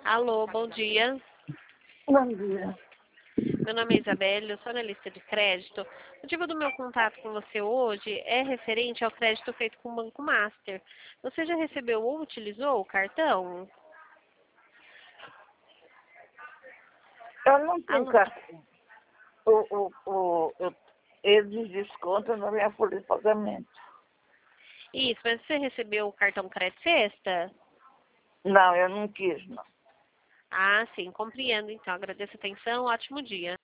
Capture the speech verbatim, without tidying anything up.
Alô, bom dia. Bom dia. Meu nome é Isabelle, eu sou analista de crédito. O motivo do meu contato com você hoje é referente ao crédito feito com o Banco Master. Você já recebeu ou utilizou o cartão? Eu não tenho Alô? cartão. O, o, o, eu, eles descontam na minha folha de pagamento. Isso, mas você recebeu o cartão Crédito Sexta? Não, eu não quis, não. Ah, sim, compreendo então. Agradeço a atenção, ótimo dia.